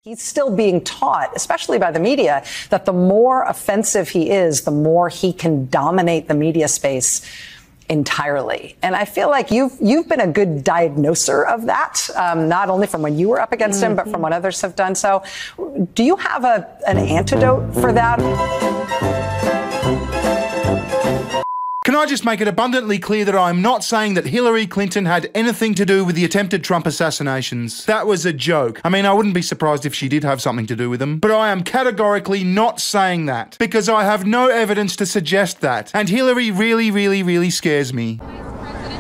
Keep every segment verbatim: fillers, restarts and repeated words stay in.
He's still being taught, especially by the media, that the more offensive he is, the more he can dominate the media space entirely. And I feel like you've you've been a good diagnoser of that, um, not only from when you were up against mm-hmm. him, but from what others have done. So do you have a an antidote for that? Can I just make it abundantly clear that I'm not saying that Hillary Clinton had anything to do with the attempted Trump assassinations. That was a joke. I mean, I wouldn't be surprised if she did have something to do with them, but I am categorically not saying that because I have no evidence to suggest that. And Hillary really, really, really scares me. Did you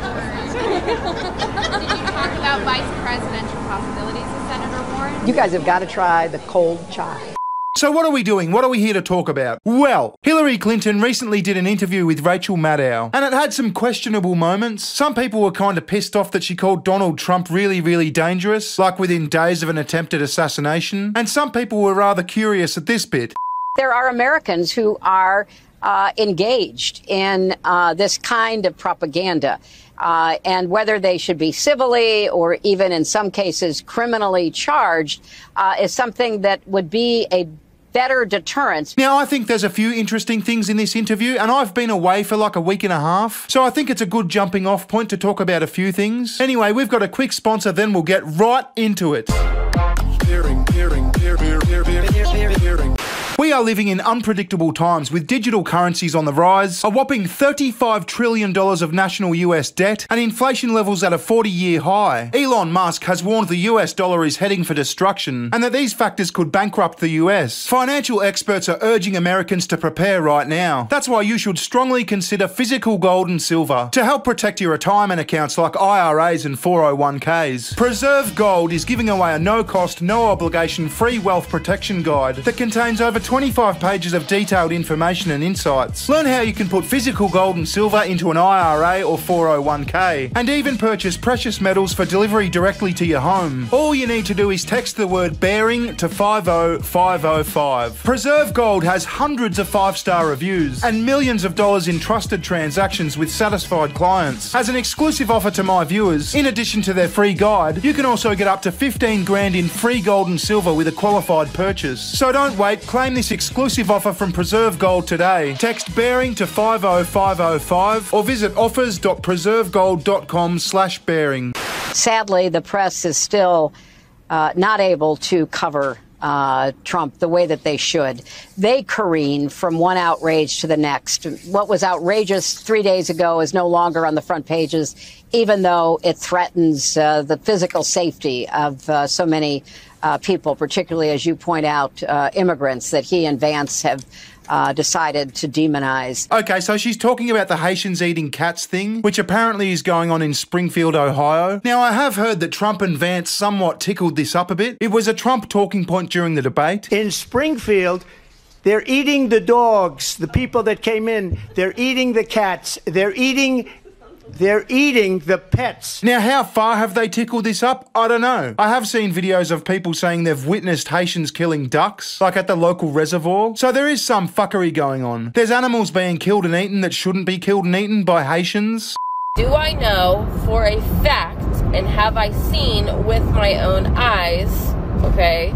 talk about vice presidential possibilities with Senator Warren? You guys have got to try the cold chai. So what are we doing? What are we here to talk about? Well, Hillary Clinton recently did an interview with Rachel Maddow, and it had some questionable moments. Some people were kind of pissed off that she called Donald Trump really, really dangerous, like within days of an attempted assassination. And some people were rather curious at this bit. There are Americans who are uh, engaged in uh, this kind of propaganda. Uh, and whether they should be civilly or even in some cases criminally charged uh, is something that would be a better deterrence. Now, I think there's a few interesting things in this interview, and I've been away for like a week and a half, so I think it's a good jumping off point to talk about a few things. Anyway, we've got a quick sponsor, then we'll get right into it. Hearing, hearing, hearing, hearing, hearing, hearing. We are living in unpredictable times with digital currencies on the rise, a whopping thirty-five trillion dollars of national U S debt, and inflation levels at a forty-year high. Elon Musk has warned the U S dollar is heading for destruction, and that these factors could bankrupt the U S. Financial experts are urging Americans to prepare right now. That's why you should strongly consider physical gold and silver to help protect your retirement accounts like I R As and four oh one Ks. Preserve Gold is giving away a no-cost, no-obligation free wealth protection guide that contains over twenty-five pages of detailed information and insights. Learn how you can put physical gold and silver into an I R A or four oh one K, and even purchase precious metals for delivery directly to your home. All you need to do is text the word bearing to five oh five oh five. Preserve Gold has hundreds of five-star reviews and millions of dollars in trusted transactions with satisfied clients. As an exclusive offer to my viewers, in addition to their free guide, you can also get up to fifteen grand in free gold and silver with a qualified purchase. So don't wait, claim this exclusive offer from Preserve Gold today. Text bearing to five oh five oh five or visit offers dot preserve gold dot com slash bearing. Sadly, the press is still uh, not able to cover uh, Trump the way that they should. They careen from one outrage to the next. What was outrageous three days ago is no longer on the front pages, even though it threatens uh, the physical safety of uh, so many Uh, people, particularly, as you point out, uh, immigrants that he and Vance have uh, decided to demonize. Okay, so she's talking about the Haitians eating cats thing, which apparently is going on in Springfield, Ohio. Now, I have heard that Trump and Vance somewhat tickled this up a bit. It was a Trump talking point during the debate. In Springfield, they're eating the dogs, the people that came in. They're eating the cats. They're eating... They're eating the pets. Now, how far have they tickled this up? I don't know. I have seen videos of people saying they've witnessed Haitians killing ducks, like at the local reservoir. So there is some fuckery going on. There's animals being killed and eaten that shouldn't be killed and eaten by Haitians. Do I know for a fact, and have I seen with my own eyes, okay,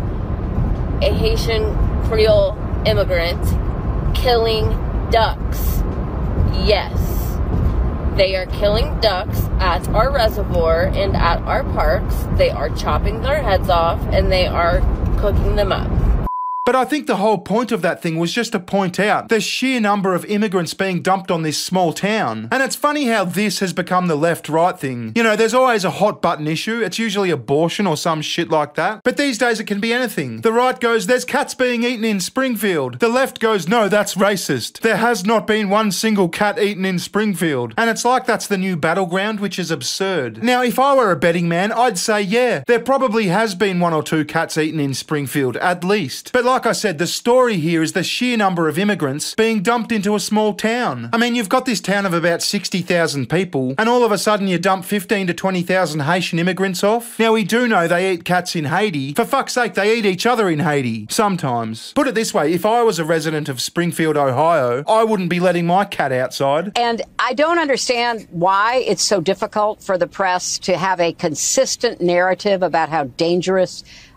a Haitian Creole immigrant killing ducks? Yes. They are killing ducks at our reservoir and at our parks. They are chopping their heads off and they are cooking them up. But I think the whole point of that thing was just to point out the sheer number of immigrants being dumped on this small town. And it's funny how this has become the left-right thing. You know, there's always a hot button issue. It's usually abortion or some shit like that. But these days it can be anything. The right goes, there's cats being eaten in Springfield. The left goes, no, that's racist. There has not been one single cat eaten in Springfield. And it's like that's the new battleground, which is absurd. Now, if I were a betting man, I'd say, yeah, there probably has been one or two cats eaten in Springfield, at least. But like Like I said, the story here is the sheer number of immigrants being dumped into a small town. I mean, you've got this town of about sixty thousand people, and all of a sudden you dump fifteen to twenty thousand Haitian immigrants off. Now, we do know they eat cats in Haiti. For fuck's sake, they eat each other in Haiti. Sometimes. Put it this way, if I was a resident of Springfield, Ohio, I wouldn't be letting my cat outside. And I don't understand why it's so difficult for the press to have a consistent narrative about how dangerous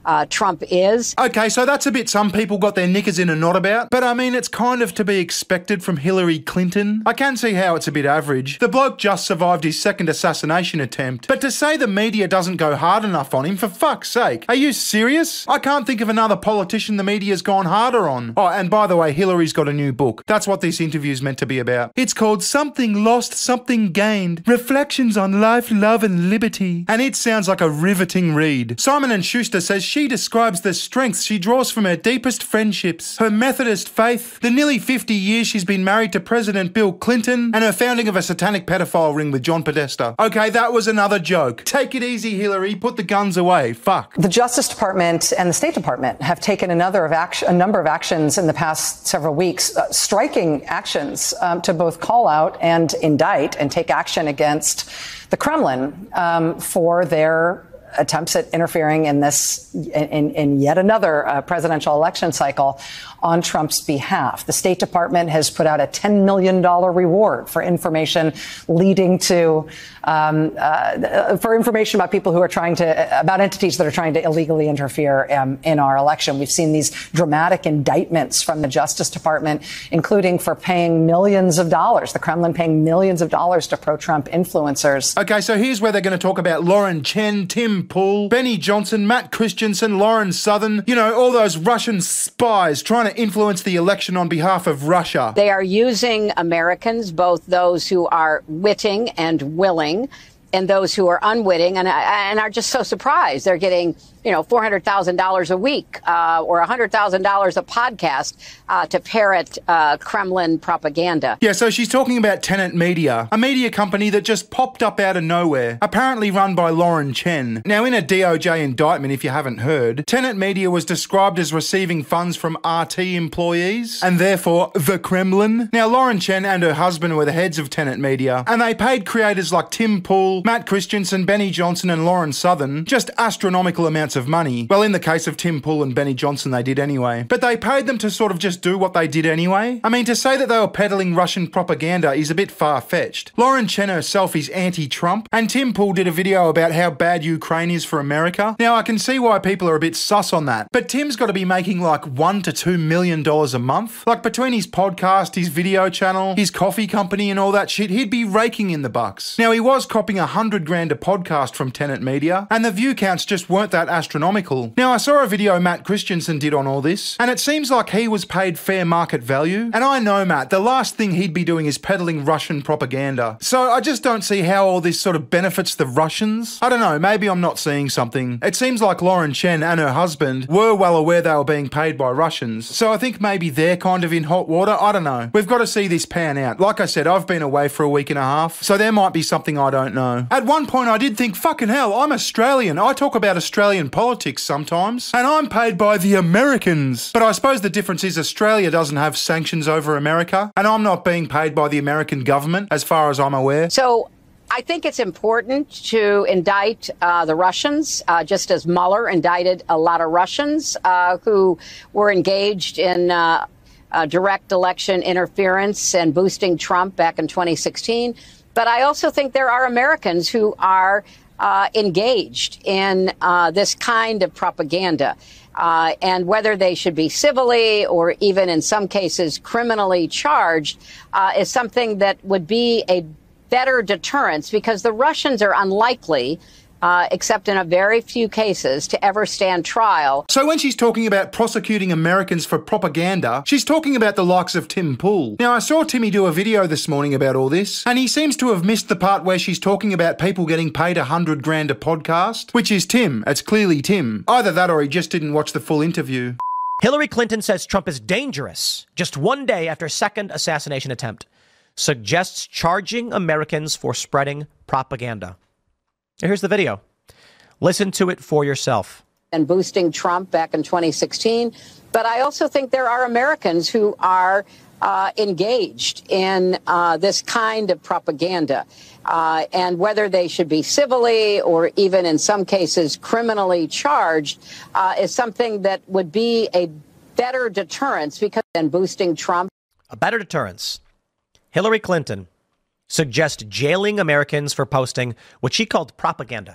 uh, Trump is. Okay, so that's a bit some people got their knickers in a knot about, but I mean, it's kind of to be expected from Hillary Clinton. I can see how it's a bit average. The bloke just survived his second assassination attempt, but to say the media doesn't go hard enough on him, for fuck's sake, are you serious? I can't think of another politician the media's gone harder on. Oh, and by the way, Hillary's got a new book. That's what this interview's meant to be about. It's called Something Lost, Something Gained, Reflections on Life, Love and Liberty. And it sounds like a riveting read. Simon and Schuster says she describes the strengths she draws from her deepest friendships, her Methodist faith, the nearly fifty years she's been married to President Bill Clinton, and her founding of a satanic pedophile ring with John Podesta. Okay, that was another joke. Take it easy, Hillary. Put the guns away. Fuck. The Justice Department and the State Department have taken another of action, a number of actions in the past several weeks, uh, striking actions um, to both call out and indict and take action against the Kremlin um, for their attempts at interfering in this, in, in yet another uh, presidential election cycle on Trump's behalf. The State Department has put out a ten million dollars reward for information leading to, um, uh, for information about people who are trying to, about entities that are trying to illegally interfere um, in our election. We've seen these dramatic indictments from the Justice Department, including for paying millions of dollars, the Kremlin paying millions of dollars to pro-Trump influencers. Okay, so here's where they're going to talk about Lauren Chen, Tim Pool, Benny Johnson, Matt Christensen, Lauren Southern, you know, all those Russian spies trying to influence the election on behalf of Russia. They are using Americans, both those who are witting and willing, and those who are unwitting and, and are just so surprised. They're getting, you know, four hundred thousand dollars a week uh, or one hundred thousand dollars a podcast uh, to parrot uh, Kremlin propaganda. Yeah, so she's talking about Tenet Media, a media company that just popped up out of nowhere, apparently run by Lauren Chen. Now, in a D O J indictment, if you haven't heard, Tenet Media was described as receiving funds from R T employees, and therefore the Kremlin. Now, Lauren Chen and her husband were the heads of Tenet Media, and they paid creators like Tim Pool, Matt Christensen, Benny Johnson and Lauren Southern just astronomical amounts of money. Well, in the case of Tim Pool and Benny Johnson, they did anyway. But they paid them to sort of just do what they did anyway. I mean, to say that they were peddling Russian propaganda is a bit far-fetched. Lauren Chen herself is anti-Trump, and Tim Pool did a video about how bad Ukraine is for America. Now, I can see why people are a bit sus on that, but Tim's got to be making like one to two million dollars a month. Like, between his podcast, his video channel, his coffee company and all that shit, he'd be raking in the bucks. Now, he was copping a hundred grand a podcast from Tenet Media, and the view counts just weren't that astronomical. Now, I saw a video Matt Christensen did on all this, and it seems like he was paid fair market value. And I know, Matt, the last thing he'd be doing is peddling Russian propaganda. So I just don't see how all this sort of benefits the Russians. I don't know, maybe I'm not seeing something. It seems like Lauren Chen and her husband were well aware they were being paid by Russians. So I think maybe they're kind of in hot water. I don't know. We've got to see this pan out. Like I said, I've been away for a week and a half, so there might be something I don't know. At one point I did think, fucking hell, I'm Australian. I talk about Australian politics sometimes, and I'm paid by the Americans. But I suppose the difference is Australia doesn't have sanctions over America, and I'm not being paid by the American government, as far as I'm aware. So I think it's important to indict uh, the Russians, uh, just as Mueller indicted a lot of Russians uh, who were engaged in uh, uh, direct election interference and boosting Trump back in twenty sixteen. But I also think there are Americans who are uh, engaged in uh, this kind of propaganda. Uh, and whether they should be civilly or even in some cases criminally charged uh, is something that would be a better deterrence, because the Russians are unlikely, uh, except in a very few cases, to ever stand trial. So when she's talking about prosecuting Americans for propaganda, she's talking about the likes of Tim Pool. Now, I saw Timmy do a video this morning about all this, and he seems to have missed the part where she's talking about people getting paid a hundred grand a podcast, which is Tim. It's clearly Tim. Either that or he just didn't watch the full interview. Hillary Clinton says Trump is dangerous just one day after second assassination attempt. Suggests charging Americans for spreading propaganda. Here's the video. Listen to it for yourself. And boosting Trump back in twenty sixteen. But I also think there are Americans who are uh, engaged in uh, this kind of propaganda. Uh, and whether they should be civilly or even in some cases criminally charged uh, is something that would be a better deterrence, because then boosting Trump. A better deterrence. Hillary Clinton suggests jailing Americans for posting what she called propaganda.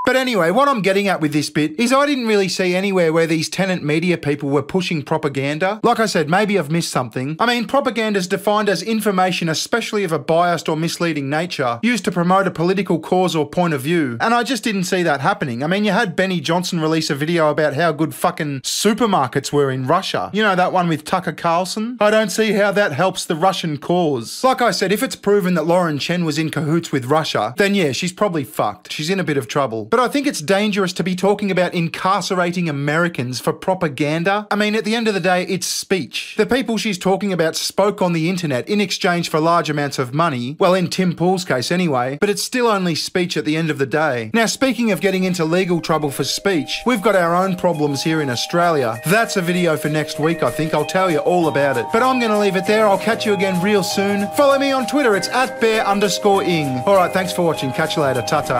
But anyway, what I'm getting at with this bit is I didn't really see anywhere where these tenant media people were pushing propaganda. Like I said, maybe I've missed something. I mean, propaganda is defined as information, especially of a biased or misleading nature, used to promote a political cause or point of view. And I just didn't see that happening. I mean, you had Benny Johnson release a video about how good fucking supermarkets were in Russia. You know, that one with Tucker Carlson? I don't see how that helps the Russian cause. Like I said, if it's proven that Lauren Chen was in cahoots with Russia, then yeah, she's probably fucked. She's in a bit of trouble. But I think it's dangerous to be talking about incarcerating Americans for propaganda. I mean, at the end of the day, it's speech. The people she's talking about spoke on the internet in exchange for large amounts of money. Well, in Tim Pool's case anyway, but it's still only speech at the end of the day. Now, speaking of getting into legal trouble for speech, we've got our own problems here in Australia. That's a video for next week, I think. I'll tell you all about it. But I'm going to leave it there. I'll catch you again real soon. Follow me on Twitter. It's at bear underscore ing. All right, thanks for watching. Catch you later. Ta-ta.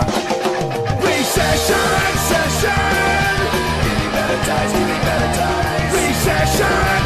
Recession, recession, giving better times, giving better times. Recession.